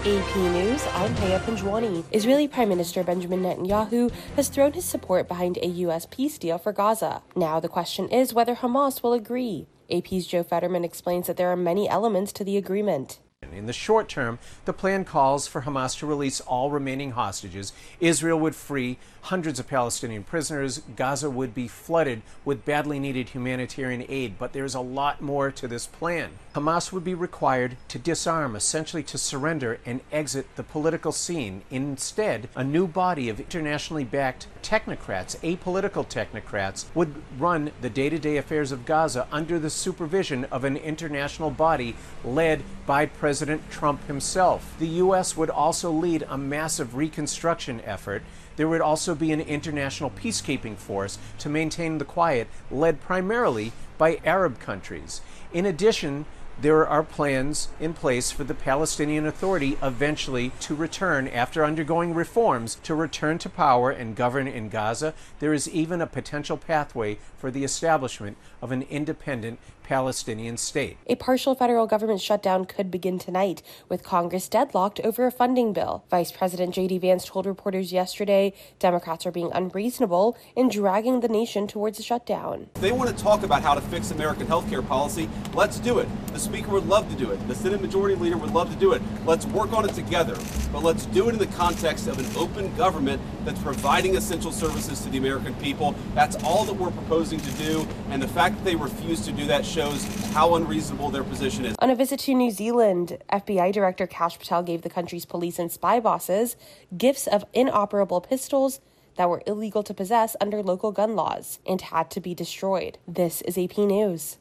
AP News, I'm Haya Panjwani. Israeli Prime Minister Benjamin Netanyahu has thrown his support behind a U.S. peace deal for Gaza. Now the question is whether Hamas will agree. AP's Joe Fetterman explains that there are many elements to the agreement. In the short term, the plan calls for Hamas to release all remaining hostages. Israel would free hundreds of Palestinian prisoners. Gaza would be flooded with badly needed humanitarian aid. But there's a lot more to this plan. Hamas would be required to disarm, essentially to surrender and exit the political scene. Instead, a new body of internationally backed technocrats, apolitical technocrats, would run the day-to-day affairs of Gaza under the supervision of an international body led by President Trump himself. The U.S. would also lead a massive reconstruction effort. There would also be an international peacekeeping force to maintain the quiet, led primarily by Arab countries. In addition, there are plans in place for the Palestinian Authority eventually to return, after undergoing reforms, to return to power and govern in Gaza. There is even a potential pathway for the establishment of an independent Palestinian state. A partial federal government shutdown could begin tonight, with Congress deadlocked over a funding bill. Vice President J.D. Vance told reporters yesterday Democrats are being unreasonable in dragging the nation towards a shutdown. If they want to talk about how to fix American health care policy, let's do it. The Speaker would love to do it. The Senate Majority Leader would love to do it. Let's work on it together. But let's do it in the context of an open government that's providing essential services to the American people. That's all that we're proposing to do. And the fact that they refuse to do that shows how unreasonable their position is. On a visit to New Zealand, FBI Director Kash Patel gave the country's police and spy bosses gifts of inoperable pistols that were illegal to possess under local gun laws and had to be destroyed. This is AP News.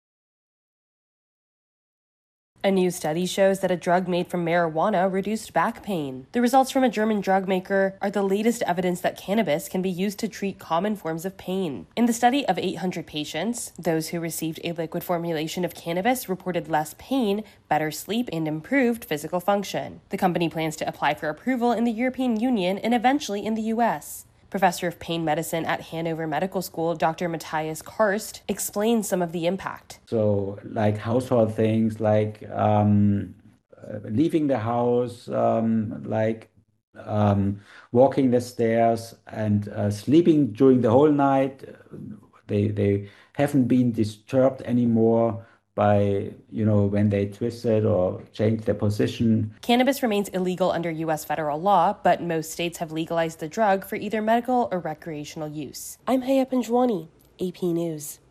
A new study shows that a drug made from marijuana reduced back pain. The results from a German drug maker are the latest evidence that cannabis can be used to treat common forms of pain. In the study of 800 patients, those who received a liquid formulation of cannabis reported less pain, better sleep, and improved physical function. The company plans to apply for approval in the European Union and eventually in the U.S. Professor of Pain Medicine at Hanover Medical School, Dr. Matthias Karst, explains some of the impact. So, like household things, like leaving the house, walking the stairs, and sleeping during the whole night. They haven't been disturbed anymore by, when they twisted or changed their position. Cannabis remains illegal under U.S. federal law, but most states have legalized the drug for either medical or recreational use. I'm Haya Panjwani, AP News.